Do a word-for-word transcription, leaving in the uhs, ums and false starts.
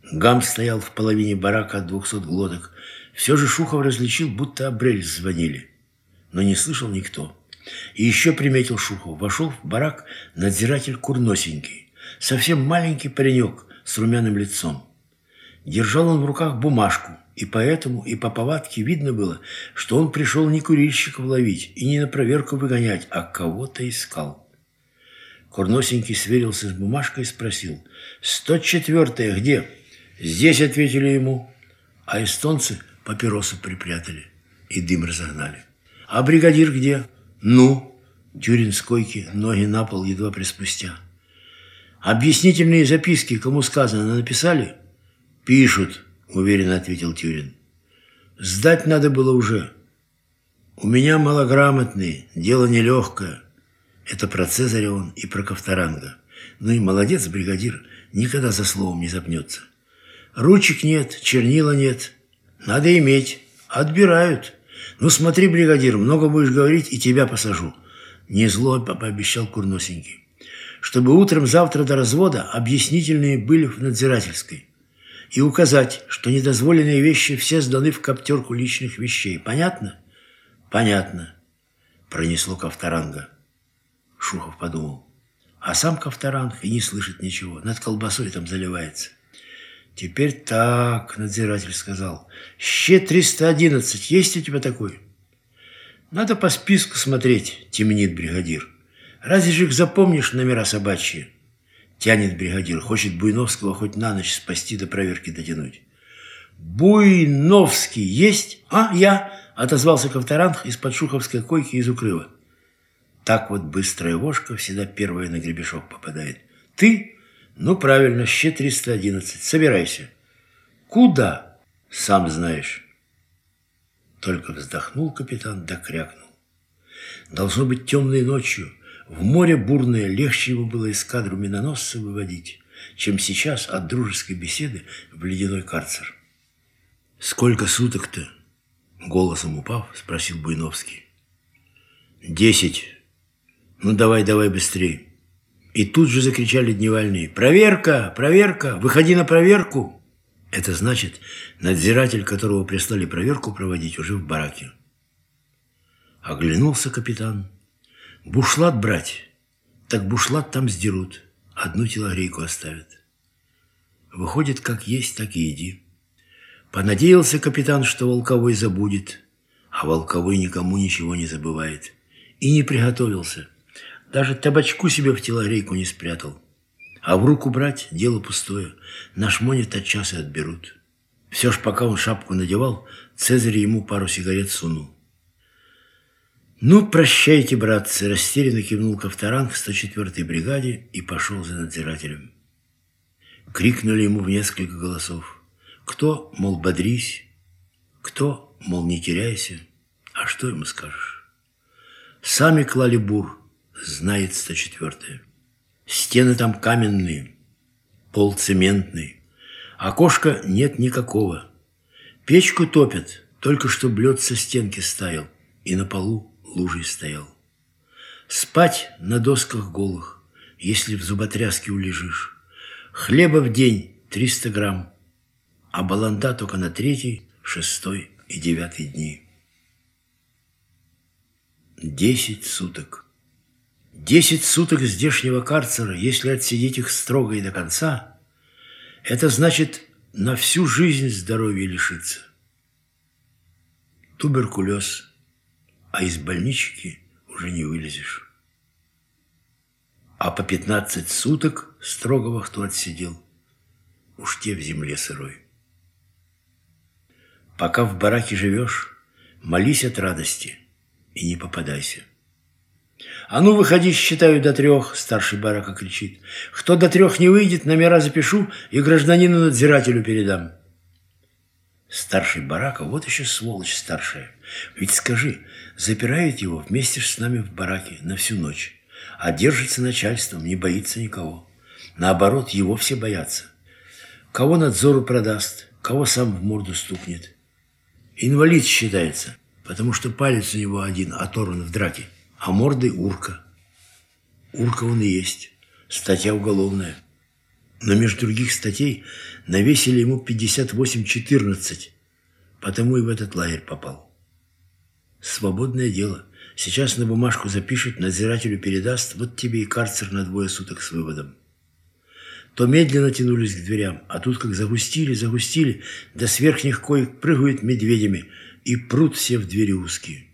Гам стоял в половине барака от двухсот глоток. Все же Шухов различил, будто об рельс звонили. Но не слышал никто. И еще приметил Шухов. Вошел в барак надзиратель Курносенький. Совсем маленький паренек с румяным лицом. Держал он в руках бумажку. И поэтому, и по повадке видно было, что он пришел не курильщиков ловить и не на проверку выгонять, а кого-то искал. Курносенький сверился с бумажкой и спросил: «сто четвёртая где?» «Здесь», — ответили ему. А эстонцы папиросы припрятали и дым разогнали. «А бригадир где?» «Ну?» Тюрин с койки, ноги на пол едва приспустя. «Объяснительные записки, кому сказано, написали?» «Пишут», — уверенно ответил Тюрин. «Сдать надо было уже. У меня малограмотный, дело нелегкое». Это про Цезаря он и про Ковторанга. Ну и молодец бригадир, никогда за словом не запнется. Ручек нет, чернила нет. Надо иметь. Отбирают. Ну смотри, бригадир, много будешь говорить, и тебя посажу. Не зло пообещал Курносенький. Чтобы утром завтра до развода объяснительные были в надзирательской. И указать, что недозволенные вещи все сданы в коптерку личных вещей. Понятно? Понятно. Пронесло Ковторанга. Шухов подумал. А сам Ковторанг и не слышит ничего. Над колбасой там заливается. «Теперь так», — надзиратель сказал. «Ще триста одиннадцать есть у тебя такой?» «Надо по списку смотреть», — темнит бригадир. «Разве же их запомнишь, номера собачьи?» Тянет бригадир. Хочет Буйновского хоть на ночь спасти, до проверки дотянуть. «Буйновский есть?» «А, я», — отозвался Ковторанг из-под шуховской койки из укрыва. Так вот быстрая вошка всегда первая на гребешок попадает. «Ты?» «Ну, правильно, ще триста одиннадцать. Собирайся». «Куда?» «Сам знаешь». Только вздохнул капитан, да крякнул. Должно быть, темной ночью, в море бурное, легче его было эскадру миноносца выводить, чем сейчас от дружеской беседы в ледяной карцер. «Сколько суток-то?» Голосом упав, спросил Буйновский. «Десять. Ну, давай, давай быстрее». И тут же закричали дневальные: «Проверка! Проверка! Выходи на проверку!» Это значит, надзиратель, которого прислали проверку проводить, уже в бараке. Оглянулся капитан. «Бушлат брать? Так бушлат там сдерут. Одну телогрейку оставят. Выходит, как есть, так и иди». Понадеялся капитан, что Волковой забудет, а Волковой никому ничего не забывает. И не приготовился. Даже табачку себе в телогрейку не спрятал. А в руку брать — дело пустое. Наш мони тотчас и отберут. Все ж, пока он шапку надевал, Цезарь ему пару сигарет сунул. «Ну, прощайте, братцы!» — растерянно кивнул Ковторанг сто четвёртой бригаде и пошел за надзирателем. Крикнули ему в несколько голосов. Кто, мол, бодрись, кто, мол, не теряйся. А что ему скажешь? Сами клали бур, знает сто четвёртая. Стены там каменные, пол цементный, окошка нет никакого. Печку топят, только чтоб лед со стенки стаял, и на полу лужей стоял. Спать на досках голых, если в зуботряске улежишь. Хлеба в день триста грамм, а баланда только на третий, шестой и девятый дни. Десять суток. Десять суток здешнего карцера, если отсидеть их строго и до конца, это значит на всю жизнь здоровья лишиться. Туберкулез, а из больнички уже не вылезешь. А по пятнадцать суток строгого кто отсидел, уж те в земле сырой. Пока в бараке живешь, молись от радости и не попадайся. «А ну, выходи, считаю до трех!» — старший барака кричит. «Кто до трех не выйдет, номера запишу и гражданину-надзирателю передам». Старший барака, вот еще сволочь старшая. Ведь скажи, запирает его вместе с нами в бараке на всю ночь, а держится начальством, не боится никого. Наоборот, его все боятся. Кого надзору продаст, кого сам в морду стукнет. Инвалид считается, потому что палец у него один оторван в драке, а мордой урка. Урка он и есть, статья уголовная. Но между других статей навесили ему пятьдесят восемь четырнадцать, потому и в этот лагерь попал. Свободное дело. Сейчас на бумажку запишет, надзирателю передаст, вот тебе и карцер на двое суток с выводом. То медленно тянулись к дверям, а тут как загустили, загустили, да с верхних коек прыгают медведями, и прут все в двери узкие.